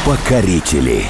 Покорители.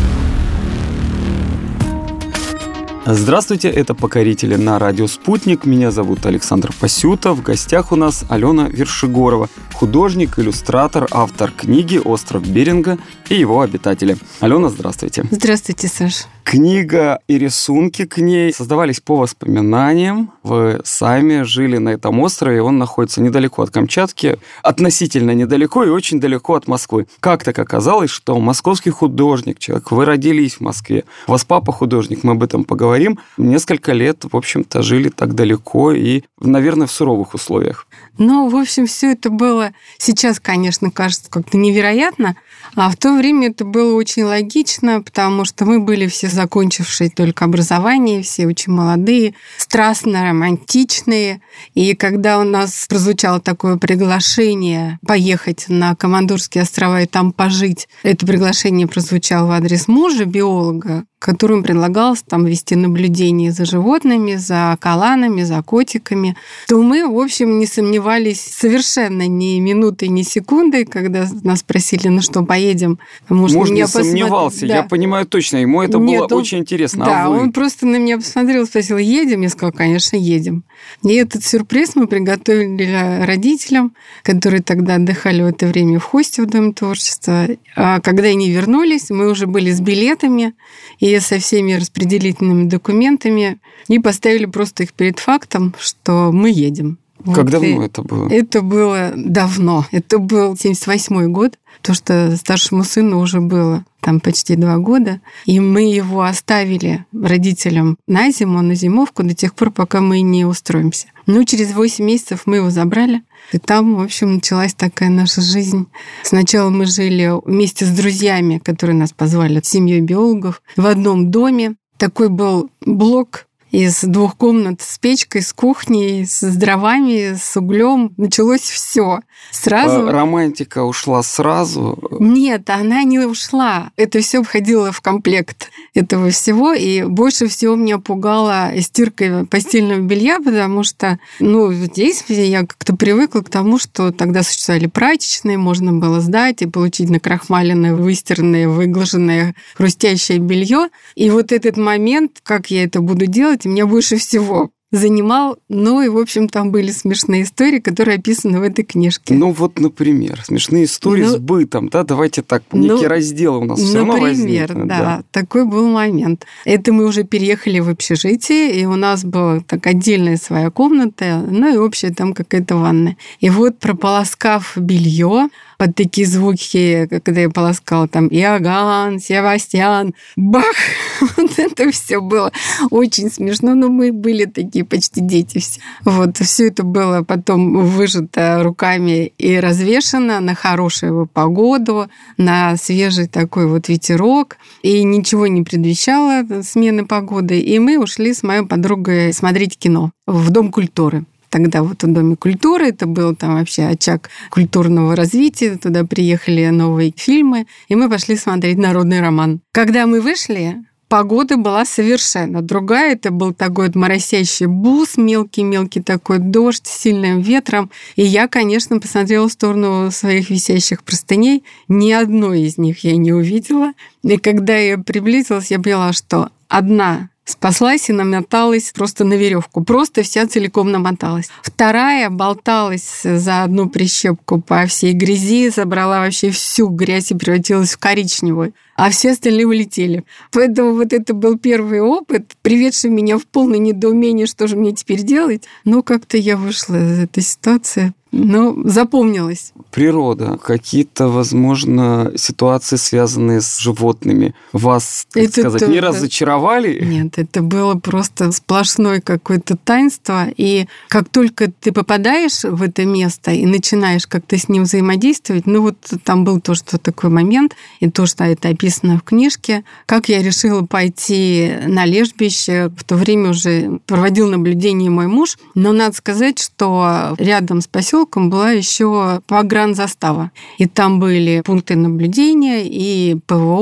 Здравствуйте, это «Покорители» на радио «Спутник». Меня зовут Александр Пасюта. В гостях у нас Алена Вершигорова, художник, иллюстратор, автор книги «Остров Беринга и его обитатели». Алена, здравствуйте. Здравствуйте, Саш. Книга и рисунки к ней создавались по воспоминаниям. Вы сами жили на этом острове, он находится недалеко от Камчатки, относительно недалеко и очень далеко от Москвы. Как так оказалось, что московский художник, человек, вы родились в Москве, у вас папа художник, мы об этом поговорим, несколько лет, в общем-то, жили так далеко и, наверное, в суровых условиях? Ну, в общем, все это было сейчас, конечно, кажется как-то невероятно, а в то время это было очень логично, потому что мы были все закончившие только образование, все очень молодые, страстно романтичные. И когда у нас прозвучало такое приглашение поехать на Командорские острова и там пожить, это приглашение прозвучало в адрес мужа, биолога, которым предлагалось там вести наблюдение за животными, за каланами, за котиками, то мы, в общем, не сомневались совершенно ни минуты, ни секунды, когда нас спросили, ну что, поедем? Муж не сомневался, да. Я понимаю точно, ему это было очень интересно. Да, а вы? Он просто на меня посмотрел, спросил, едем? Я сказала, конечно, едем. И этот сюрприз мы приготовили родителям, которые тогда отдыхали в это время в Хосте в Доме творчества. А когда они вернулись, мы уже были с билетами и со всеми распределительными документами, и поставили просто их перед фактом, что мы едем. Как давно это было? Это было давно. Это был 78-й год, потому что старшему сыну уже было там почти 2 года. И мы его оставили родителям на зиму, на зимовку до тех пор, пока мы не устроимся. Ну, через 8 месяцев мы его забрали. И там, в общем, началась такая наша жизнь. Сначала мы жили вместе с друзьями, которые нас позвали, с семьей биологов, в одном доме. Такой был блок из 2 комнат с печкой, с кухней, с дровами, с углем. Началось все сразу. Романтика ушла сразу? Нет, она не ушла. Это все входило в комплект этого всего. И больше всего меня пугала стирка постельного белья, потому что, здесь я как-то привыкла к тому, что тогда существовали прачечные, можно было сдать и получить накрахмаленное, выстиранное, выглаженное, хрустящее белье. И вот этот момент, как я это буду делать, меня больше всего занимал. И, в общем, там были смешные истории, которые описаны в этой книжке. Например, смешные истории с бытом, да? Давайте так, некий раздел у нас все равно возник. Например, да, такой был момент. Это мы уже переехали в общежитие, и у нас была так отдельная своя комната, и общая там какая-то ванная. И вот, прополоскав белье, под такие звуки, когда я полоскала там Иоганн, Севастьян, бах! Вот это все было очень смешно, но мы были такие почти дети все. Вот, все это было потом выжато руками и развешано на хорошую погоду, на свежий такой вот ветерок, и ничего не предвещало смены погоды. И мы ушли с моей подругой смотреть кино в Дом культуры. Тогда вот в Доме культуры, это был там вообще очаг культурного развития, туда приехали новые фильмы, и мы пошли смотреть «Народный роман». Когда мы вышли, погода была совершенно другая. Это был такой вот моросящий бус, мелкий-мелкий такой дождь с сильным ветром. И я, конечно, посмотрела в сторону своих висящих простыней. Ни одной из них я не увидела. И когда я приблизилась, я поняла, что одна спаслась и намоталась просто на веревку. Просто вся целиком намоталась. Вторая болталась за одну прищепку по всей грязи, забрала вообще всю грязь и превратилась в коричневую. А все остальные улетели. Поэтому вот это был первый опыт, приведший меня в полное недоумение, что же мне теперь делать. Как-то я вышла из этой ситуации. Запомнилось. Природа, какие-то, возможно, ситуации, связанные с животными, вас, не разочаровали? Нет, это было просто сплошное какое-то таинство. И как только ты попадаешь в это место и начинаешь как-то с ним взаимодействовать, там был тоже такой момент, и то, что это описано в книжке, как я решила пойти на лежбище. В то время уже проводил наблюдение мой муж, но надо сказать, что рядом с поселком была еще погранзастава. И там были пункты наблюдения, и ПВО,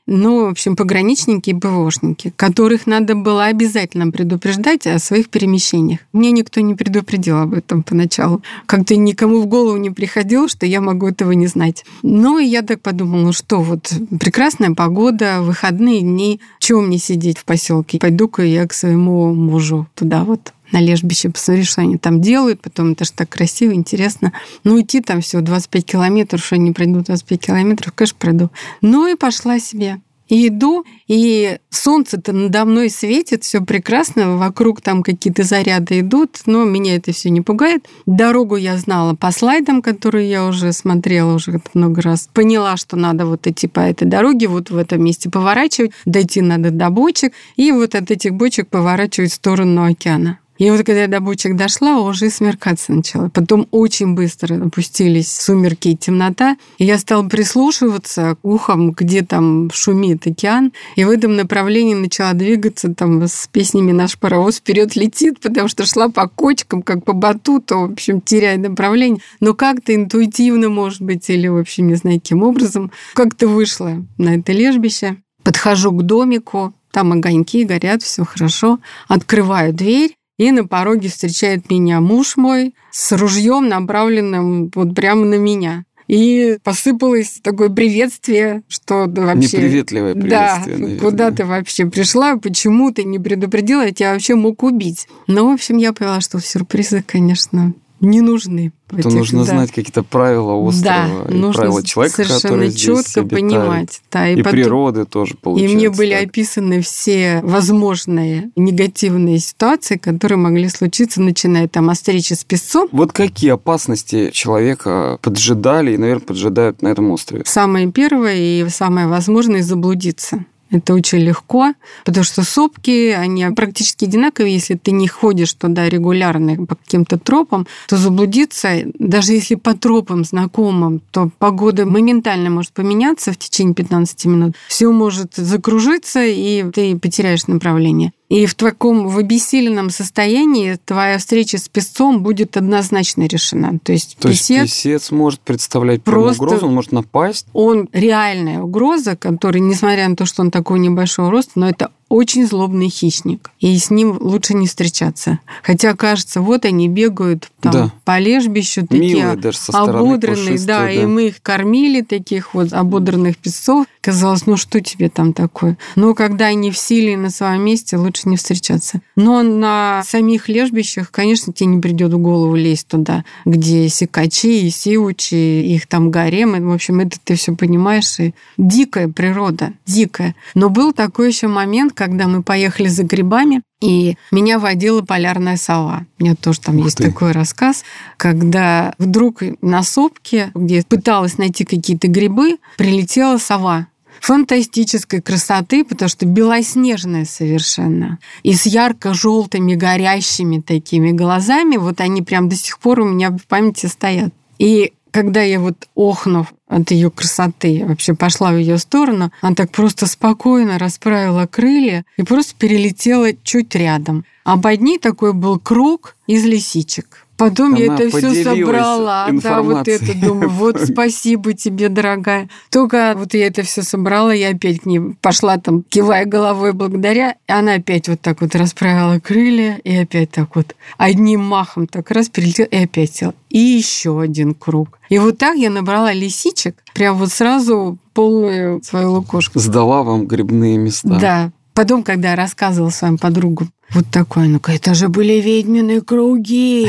в общем, пограничники и ПВОшники, которых надо было обязательно предупреждать о своих перемещениях. Мне никто не предупредил об этом поначалу. Как-то никому в голову не приходило, что я могу этого не знать. Но я так подумала, что вот прекрасная погода, выходные дни, чего мне сидеть в поселке? Пойду-ка я к своему мужу туда вот на лежбище, посмотри, что они там делают, потом это же так красиво, интересно. Идти там всего 25 километров, что они пройдут 25 километров, конечно, пройду. И пошла себе. И иду, и солнце-то надо мной светит, все прекрасно, вокруг там какие-то заряды идут, но меня это все не пугает. Дорогу я знала по слайдам, которые я уже смотрела уже много раз. Поняла, что надо вот идти по этой дороге, вот в этом месте поворачивать, дойти надо до бочек, и вот от этих бочек поворачивать в сторону океана. И вот когда я до бочек дошла, уже смеркаться начало. Потом очень быстро опустились сумерки и темнота. И я стала прислушиваться ухом, где там шумит океан. И в этом направлении начала двигаться там с песнями «Наш паровоз вперед летит», потому что шла по кочкам, как по батуту, в общем, теряя направление. Но как-то интуитивно, может быть, или, в общем, не знаю, каким образом, как-то вышла на это лежбище. Подхожу к домику, там огоньки горят, все хорошо. Открываю дверь. И на пороге встречает меня муж мой с ружьем, направленным вот прямо на меня. И посыпалось такое приветствие, что вообще... Неприветливое приветствие, наверное. Куда ты вообще пришла, почему ты не предупредила, я тебя вообще мог убить. В общем, я поняла, что сюрпризы, конечно, не нужны. То нужно знать какие-то правила острова, и правила человека, который здесь четко обитает. Понимать. Да, и потом, природы тоже получается. И мне были описаны все возможные негативные ситуации, которые могли случиться, начиная там от встречи с песцом. Вот какие опасности человека поджидали и, наверное, поджидают на этом острове? Самое первое и самое возможное — заблудиться. Это очень легко, потому что сопки, они практически одинаковые. Если ты не ходишь туда регулярно по каким-то тропам, то заблудиться, даже если по тропам знакомым, то погода моментально может поменяться в течение 15 минут. Все может закружиться, и ты потеряешь направление. И в таком обессиленном состоянии твоя встреча с песцом будет однозначно решена. То есть песец может представлять просто угрозу, он может напасть? Он реальная угроза, который, несмотря на то, что он такого небольшого роста, но это очень злобный хищник. И с ним лучше не встречаться. Хотя, кажется, вот они бегают там по лежбищу, такие ободранные. Да, и мы их кормили, таких вот ободранных песцов. Казалось, что тебе там такое? Но когда они в силе и на своем месте, лучше не встречаться. Но на самих лежбищах, конечно, тебе не придет в голову лезть туда, где сикачи и сиучи, их там гарем. В общем, это ты все понимаешь. И дикая природа, дикая. Но был такой еще момент, когда мы поехали за грибами, и меня водила полярная сова. У меня тоже там есть такой рассказ, когда вдруг на сопке, где пыталась найти какие-то грибы, прилетела сова. Фантастической красоты, потому что белоснежная совершенно. И с ярко-желтыми, горящими такими глазами. Вот они прям до сих пор у меня в памяти стоят. И когда я охнув от ее красоты, вообще пошла в ее сторону, она так просто спокойно расправила крылья и просто перелетела чуть рядом. А под ней такой был круг из лисичек. Потом я это все собрала. Да, вот это думаю, спасибо тебе, дорогая. Только я это все собрала, я опять к ней пошла там, кивая головой благодаря, и она опять вот так вот расправила крылья, и опять так вот одним махом так раз перелетела, и опять села. И еще один круг. И вот так я набрала лисичек, прям сразу полную свою лукошку. Сдала вам грибные места. Да. Потом, когда я рассказывала своим подругам, вот такое, это же были ведьмины круги.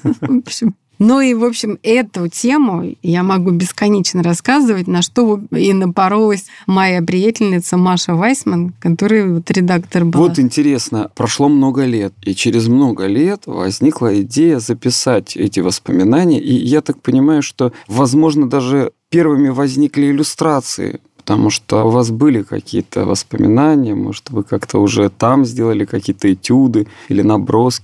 В общем, эту тему я могу бесконечно рассказывать, на что и напоролась моя приятельница Маша Вайсман, которая редактор была. Вот интересно, прошло много лет, и через много лет возникла идея записать эти воспоминания, и я так понимаю, что, возможно, даже первыми возникли иллюстрации, потому что у вас были какие-то воспоминания, может, вы как-то уже там сделали какие-то этюды или наброски.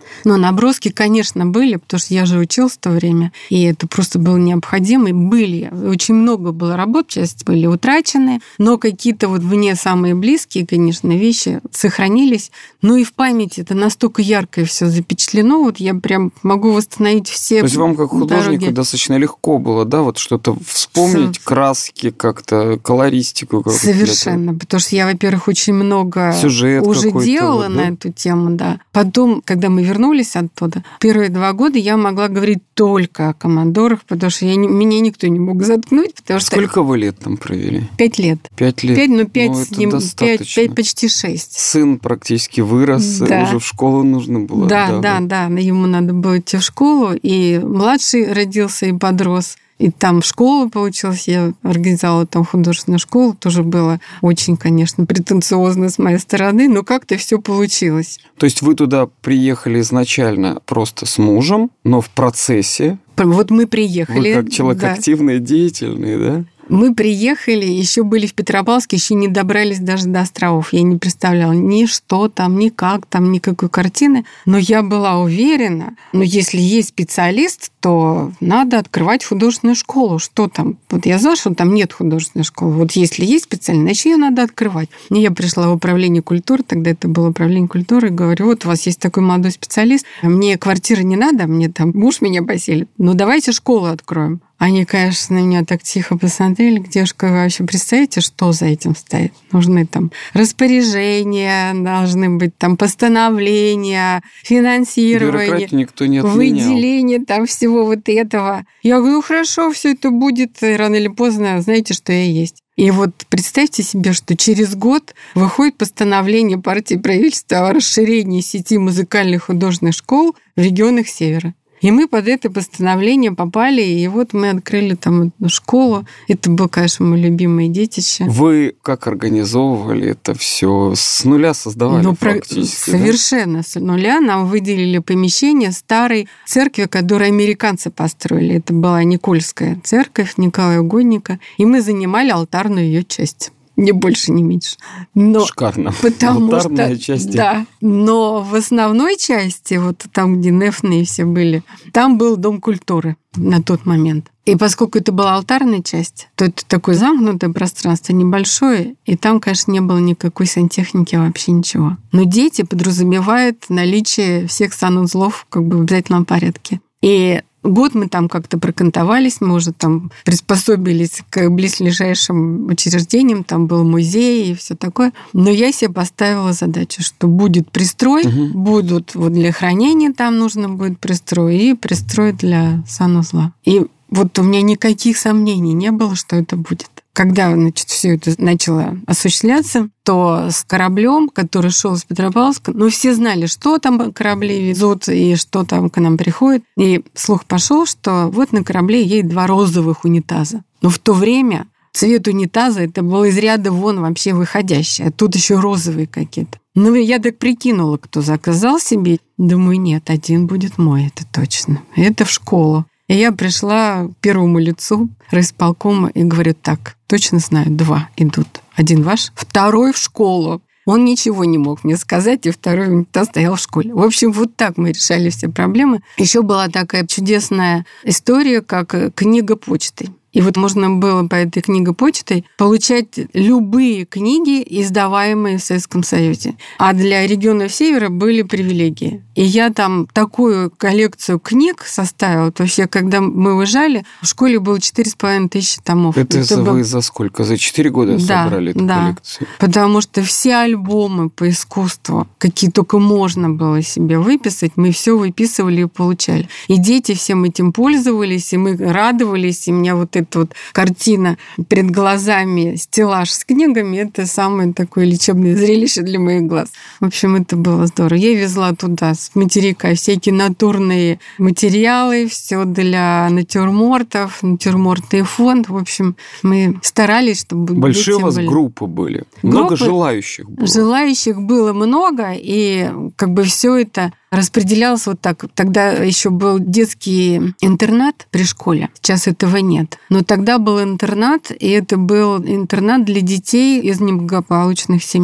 Но наброски, конечно, были, потому что я же училась в то время, и это просто было необходимо. И были, очень много было работ, часть были утрачены, но какие-то вот мне самые близкие, конечно, вещи сохранились. Ну и в памяти это настолько ярко все запечатлено, вот я прям могу восстановить все. То есть вам как художнику дороги. достаточно легко было, да, вот что-то вспомнить, краски как-то, колористику какую-то? Совершенно, потому что я, во-первых, очень много сюжет уже делала вот, на эту тему, да. Потом, когда мы вернулись оттуда, первые 2 года я могла говорить только о командорах, потому что меня никто не мог заткнуть, потому что... Сколько вы лет там провели? 5 лет. 5 лет? 5, ну 5 Ну, с ним, это 5, почти 6. Сын практически вырос, Да. уже в школу нужно было. Да, ему надо было идти в школу, и младший родился и подрос. И там школа получилась, я организовала там художественную школу, тоже было очень, конечно, претенциозно с моей стороны, но как-то все получилось. То есть вы туда приехали изначально просто с мужем, но в процессе... Вот мы приехали. Вы как человек активный и деятельный, да? Мы приехали, еще были в Петропавловске, еще не добрались даже до островов. Я не представляла ни что там, ни как там, никакой картины. Но я была уверена, если есть специалист, то надо открывать художественную школу. Что там? Вот я знала, что там нет художественной школы. Вот если есть специалист, значит, ее надо открывать. И я пришла в управление культуры, тогда это было управление культуры, и говорю, вот у вас есть такой молодой специалист, мне квартиры не надо, мне там муж меня поселит, ну давайте школу откроем. Они, конечно, на меня так тихо посмотрели. Девушка, вы вообще представляете, что за этим стоит? Нужны там распоряжения, должны быть там постановления, финансирование, бюрократию никто не отменял. Выделение там всего вот этого. Я говорю, хорошо, все это будет, и рано или поздно, знаете, что я есть. И вот представьте себе, что через год выходит постановление партии и правительства о расширении сети музыкальных художественных школ в регионах Севера. И мы под это постановление попали, и вот мы открыли там одну школу. Это было, конечно, мое любимое детище. Вы как организовывали это все? С нуля создавали практически? Совершенно с нуля. Нам выделили помещение старой церкви, которую американцы построили. Это была Никольская церковь Николая Угодника. И мы занимали алтарную ее часть. Ни больше, ни меньше. Но шикарно. Алтарная часть. Да. Но в основной части, вот там, где нефные все были, там был Дом культуры на тот момент. И поскольку это была алтарная часть, то это такое замкнутое пространство, небольшое, и там, конечно, не было никакой сантехники, вообще ничего. Но дети подразумевают наличие всех санузлов как бы в обязательном порядке. И год мы там как-то прокантовались, мы уже там приспособились к близлежащим учреждениям, там был музей и все такое. Но я себе поставила задачу, что будет пристрой, будут вот для хранения там нужно будет пристрой и пристрой для санузла. И вот у меня никаких сомнений не было, что это будет. Когда, значит, все это начало осуществляться, то с кораблем, который шел из Петропавловска, все знали, что там корабли везут и что там к нам приходит. И слух пошел, что вот на корабле едет 2 розовых унитаза. Но в то время цвет унитаза это был из ряда вон вообще выходящий, а тут еще розовые какие-то. Я так прикинула, кто заказал себе. Думаю, нет, один будет мой, это точно. Это в школу. И я пришла к первому лицу райисполкома и говорю, так, точно знаю, 2 идут. 1 ваш, 2 в школу. Он ничего не мог мне сказать, и 2-й унитаз стоял в школе. В общем, вот так мы решали все проблемы. Еще была такая чудесная история, как книга почты. И вот можно было по этой книге почтой получать любые книги, издаваемые в Советском Союзе. А для регионов Севера были привилегии. И я там такую коллекцию книг составила. То есть я, когда мы уезжали, в школе было 4500 томов. Это вы за сколько? За 4 года собрали эту коллекцию? Потому что все альбомы по искусству, какие только можно было себе выписать, мы все выписывали и получали. И дети всем этим пользовались, и мы радовались, и у меня вот эта вот картина перед глазами, стеллаж с книгами, это самое такое лечебное зрелище для моих глаз. В общем, это было здорово. Я везла туда с материка всякие натурные материалы, все для натюрмортов, натюрмортный фонд. В общем, мы старались, чтобы большие дети у вас были. Группы были? Много желающих было? Желающих было много, и как бы все это распределялось вот так. Тогда еще был детский интернат при школе. Сейчас этого нет. Но тогда был интернат, и это был интернат для детей из неблагополучных семей.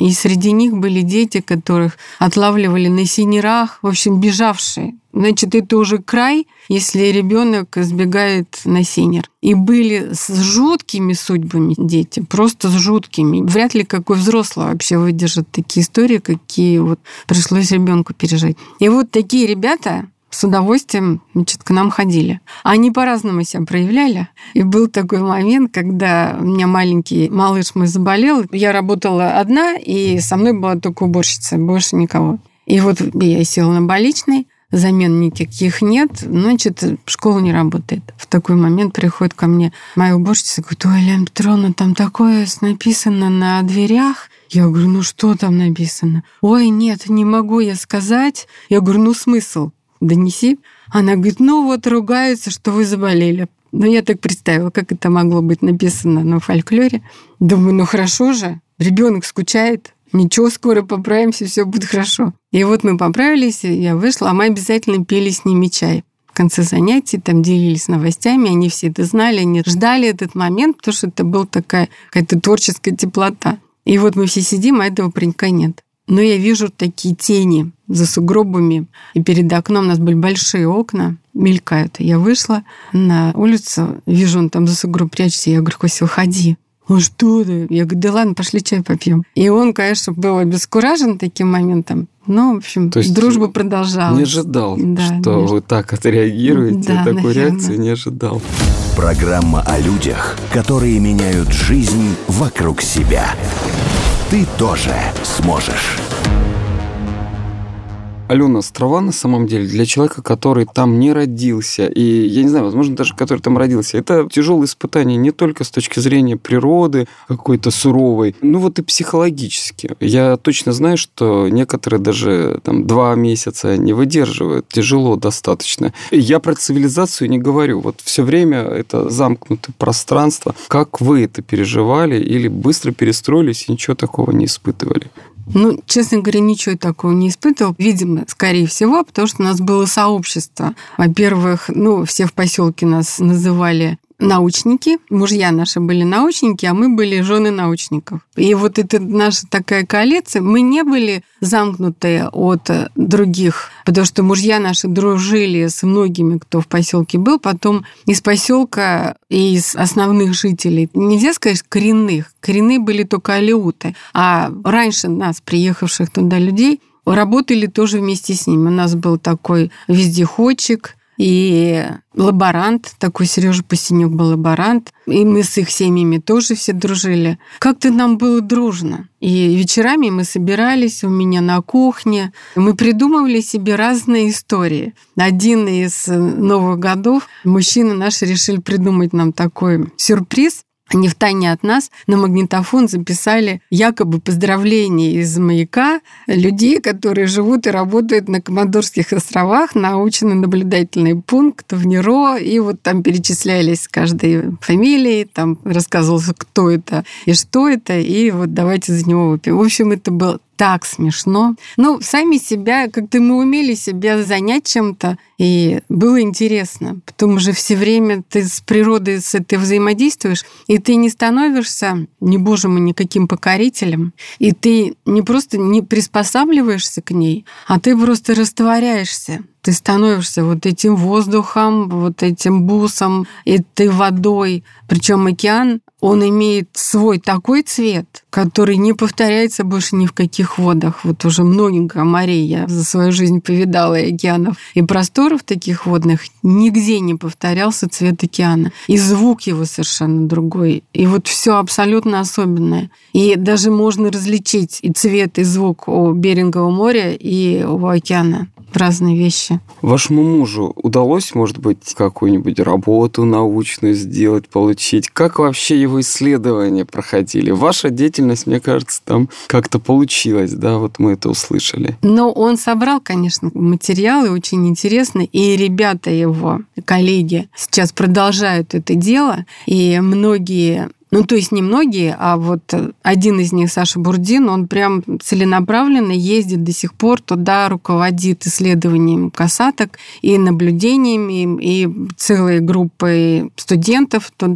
И среди них были дети, которых отлавливали на сенерах, в общем, бежавшие. Значит, это уже край, если ребенок сбегает на сенер. И были с жуткими судьбами дети, просто с жуткими. Вряд ли какой взрослый вообще выдержит такие истории, какие вот пришлось ребенку пережить. И вот такие ребята с удовольствием, значит, к нам ходили. Они по-разному себя проявляли. И был такой момент, когда у меня маленький малыш мой заболел. Я работала одна, и со мной была только уборщица, больше никого. И вот я села на больничный, замен никаких нет, значит, школа не работает. В такой момент приходит ко мне моя уборщица и говорит: ой, Лена Петровна, там такое написано на дверях. Я говорю: ну что там написано? Ой, нет, не могу я сказать. Я говорю: ну смысл? Донеси. Она говорит: ну вот ругаются, что вы заболели. Ну, я так представила, как это могло быть написано на фольклоре. Думаю, ну хорошо же, ребенок скучает. Ничего, скоро поправимся, все будет хорошо. И вот мы поправились, я вышла, а мы обязательно пили с ними чай. В конце занятий там делились новостями, они все это знали, они ждали этот момент, потому что это была такая какая-то творческая теплота. И вот мы все сидим, а этого паренька нет. Но я вижу такие тени за сугробами, и перед окном у нас были большие окна, мелькают. Я вышла на улицу, вижу, он там за сугроб прячется, я говорю: Костя, выходи. Ну что ты? Я говорю: да ладно, пошли чай попьем. И он, конечно, был обескуражен таким моментом. Но, в общем, дружба продолжалась. Не ожидал, что вы так отреагируете. Да, такой наверное. реакции не ожидал. Программа о людях, которые меняют жизнь вокруг себя. Ты тоже сможешь. Алена, острова, на самом деле, для человека, который там не родился, и, я не знаю, возможно, даже который там родился, это тяжелое испытание не только с точки зрения природы какой-то суровой, ну вот и психологически. Я точно знаю, что некоторые даже там 2 месяца не выдерживают, тяжело достаточно. Я про цивилизацию не говорю, вот все время это замкнутое пространство. Как вы это переживали или быстро перестроились и ничего такого не испытывали? Ну, честно говоря, ничего такого не испытывал. Видимо, скорее всего, потому что у нас было сообщество. Во-первых, все в поселке нас называли научники. Мужья наши были научники, а мы были жены научников. И вот это наша такая коалиция. Мы не были замкнутые от других, потому что мужья наши дружили с многими, кто в поселке был. Потом из поселка и из основных жителей, нельзя сказать коренных. Коренные были только алеуты. А раньше нас, приехавших туда людей, работали тоже вместе с ними. У нас был такой вездеходчик и лаборант, такой Сережа Пасенюк был лаборант, и мы с их семьями тоже все дружили. Как-то нам было дружно. И вечерами мы собирались у меня на кухне, мы придумывали себе разные истории. Один из Новых годов мужчины наши решили придумать нам такой сюрприз. Они втайне от нас на магнитофон записали якобы поздравления из «Маяка» людей, которые живут и работают на Командорских островах, научно-наблюдательный пункт в НИРО, и вот там перечислялись каждой фамилии, там рассказывалось, кто это и что это, и вот давайте за него выпьем. В общем, это было так смешно. Сами себя, как-то мы умели себя занять чем-то, и было интересно. Потом уже все время ты с природой с этой взаимодействуешь, и ты не становишься, не боже мой, никаким покорителем, и ты не просто не приспосабливаешься к ней, а ты просто растворяешься. Ты становишься вот этим воздухом, вот этим бусом, этой водой. Причем океан, он имеет свой такой цвет, который не повторяется больше ни в каких водах. Вот уже много морей я за свою жизнь повидала, и океанов, и просторов таких водных. Нигде не повторялся цвет океана. И звук его совершенно другой. И вот все абсолютно особенное. И даже можно различить и цвет, и звук у Берингового моря, и у океана. Разные вещи. Вашему мужу удалось, может быть, какую-нибудь работу научную сделать, получить? Как вообще его исследования проходили? Ваша деятельность, мне кажется, там как-то получилась, да, вот мы это услышали. Но он собрал, конечно, материалы очень интересные, и ребята его, коллеги, сейчас продолжают это дело, и многие... то есть не многие, а вот один из них, Саша Бурдин, он прям целенаправленно ездит до сих пор туда, руководит исследованием касаток и наблюдениями, и целой группой студентов туда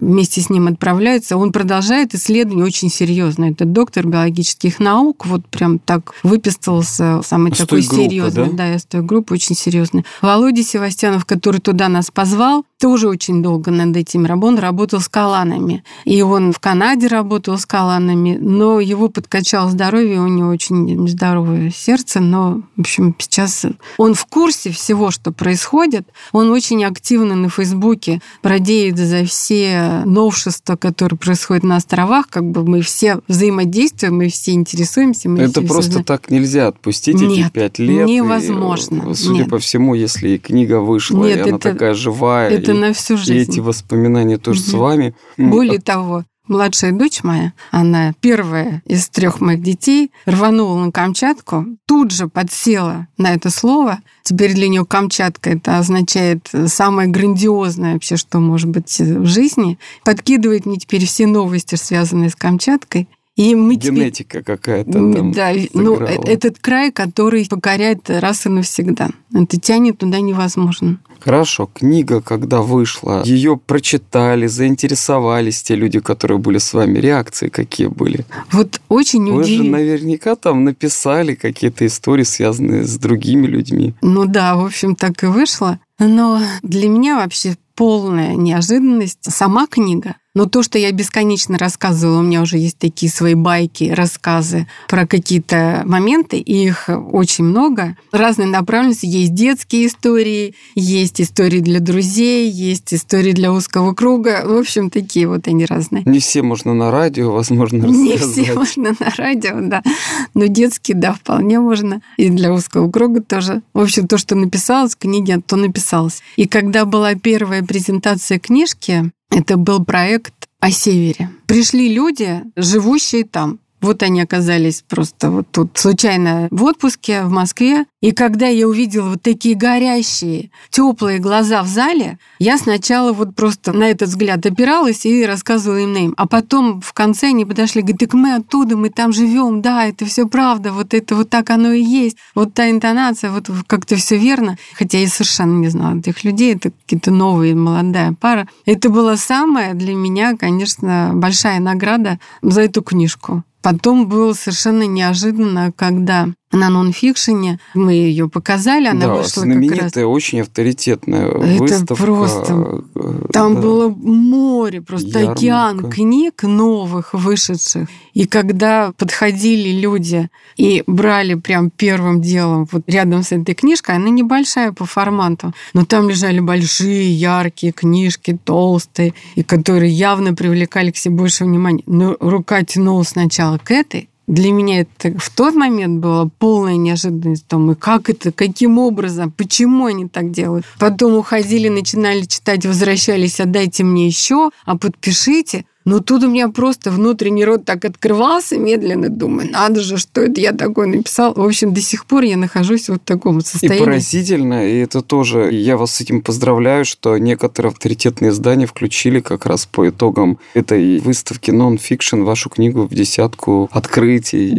вместе с ним отправляются. Он продолжает исследования очень серьезно. Это доктор биологических наук, вот прям так выписался, самый такой серьезный. Да, из той группы очень серьезный. Володя Севастьянов, который туда нас позвал, тоже очень долго над этим работал. Он работал с каланами. И он в Канаде работал с каланами, но его подкачало здоровье, у него очень нездоровое сердце, но, в общем, сейчас он в курсе всего, что происходит. Он очень активно на Фейсбуке радеет за все новшества, которые происходят на островах. Как бы мы все взаимодействуем, мы все интересуемся. Это просто так нельзя отпустить эти 5 лет. Невозможно. И, судя по всему, если и книга вышла, и она такая живая, это на всю жизнь. И эти воспоминания тоже с вами. Более того, младшая дочь моя, она первая из 3 моих детей, рванула на Камчатку, тут же подсела на это слово. Теперь для нее Камчатка это означает самое грандиозное вообще, что может быть в жизни. Подкидывает мне теперь все новости, связанные с Камчаткой. И мы генетика какая-то там. Да, этот край, который покоряет раз и навсегда. Это тянет туда невозможно. Хорошо, книга, когда вышла, ее прочитали, заинтересовались те люди, которые были с вами, реакции какие были? Вот очень удивительно. Вы же наверняка там написали какие-то истории, связанные с другими людьми. Ну да, в общем, так и вышло. Но для меня вообще полная неожиданность сама книга. Но то, что я бесконечно рассказывала, у меня уже есть такие свои байки, рассказы про какие-то моменты, и их очень много. Разные направленности. Есть детские истории, есть истории для друзей, есть истории для узкого круга. В общем, такие вот они разные. Не все можно на радио, возможно, рассказать. Не все можно на радио, да. Но детские, да, вполне можно. И для узкого круга тоже. В общем, то, что написалось в книге, то написалось. И когда была первая презентация книжки, это был проект о Севере. Пришли люди, живущие там. Вот они оказались просто вот тут случайно в отпуске в Москве. И когда я увидела вот такие горящие, теплые глаза в зале, я сначала вот просто на этот взгляд опиралась и рассказывала им. А потом в конце они подошли, говорят, так мы оттуда, мы там живем, да, это все правда, вот это вот так оно и есть. Вот та интонация, вот как-то все верно. Хотя я совершенно не знала этих людей, это какие-то новые, молодая пара. Это была самая для меня, конечно, большая награда за эту книжку. Потом было совершенно неожиданно, когда на нонфикшене мы ее показали, она вышла знаменитая, как раз... очень авторитетная выставка. Это просто... Там было море, просто ярмарка. Океан книг новых, вышедших. И когда подходили люди и брали прям первым делом вот рядом с этой книжкой, она небольшая по формату, но там лежали большие, яркие книжки, толстые, и которые явно привлекали к себе больше внимания. Но рука тянулась сначала к этой. Для меня это в тот момент была полная неожиданность. И как это, каким образом, почему они так делают. Потом уходили, начинали читать, возвращались, отдайте мне еще, а подпишите. Но тут у меня просто внутренний рот так открывался медленно, думаю, надо же, что это я такое написал. В общем, до сих пор я нахожусь вот в таком состоянии. И поразительно, и это тоже, я вас с этим поздравляю, что некоторые авторитетные издания включили как раз по итогам этой выставки нон-фикшн вашу книгу в 10 открытий.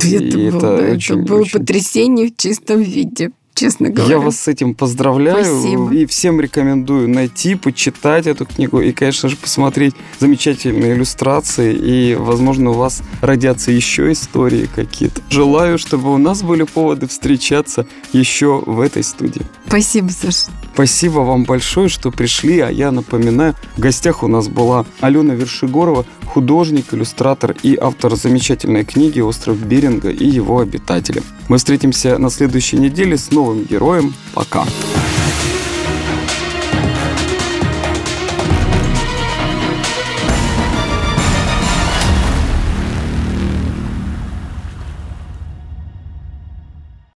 Это было потрясение в чистом виде. Честно говоря. Я вас с этим поздравляю. Спасибо. И всем рекомендую найти, почитать эту книгу и, конечно же, посмотреть замечательные иллюстрации. И, возможно, у вас родятся еще истории какие-то. Желаю, чтобы у нас были поводы встречаться еще в этой студии. Спасибо, Саша. Спасибо вам большое, что пришли. А я напоминаю, в гостях у нас была Алена Вершигорова, художник, иллюстратор и автор замечательной книги «Остров Беринга и его обитатели». Мы встретимся на следующей неделе с новым героем. Пока.